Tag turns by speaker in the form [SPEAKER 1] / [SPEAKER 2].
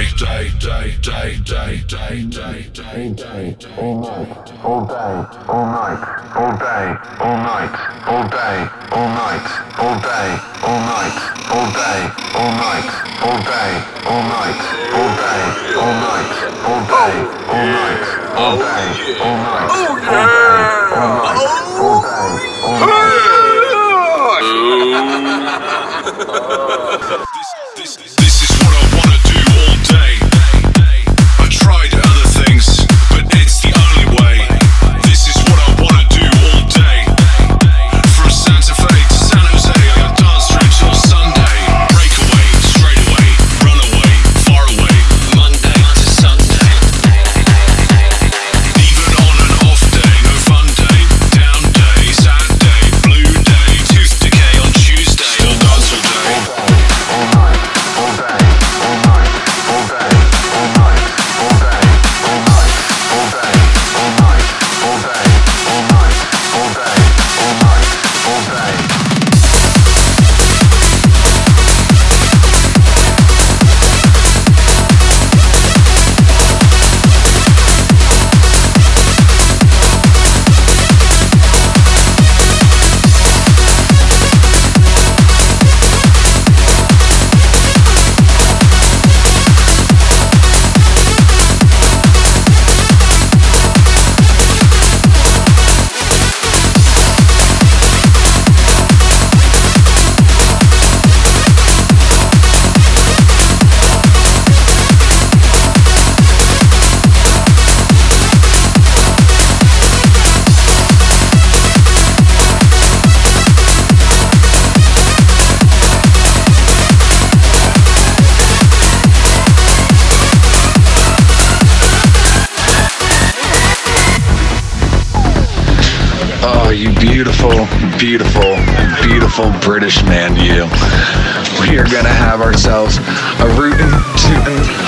[SPEAKER 1] This is what I wanna do all day. I tried other things, but it's the only way. This is what I wanna do all day. From Santa Fe to San Jose, I dance through till Sunday. Break away, straight away, run away, far away, Monday to Sunday. Even on an off day, no fun day, down day, sad day, blue day, tooth decay on Tuesday. Still dance all day.
[SPEAKER 2] You beautiful, beautiful, beautiful British man, you. We are gonna have ourselves a rootin', tootin',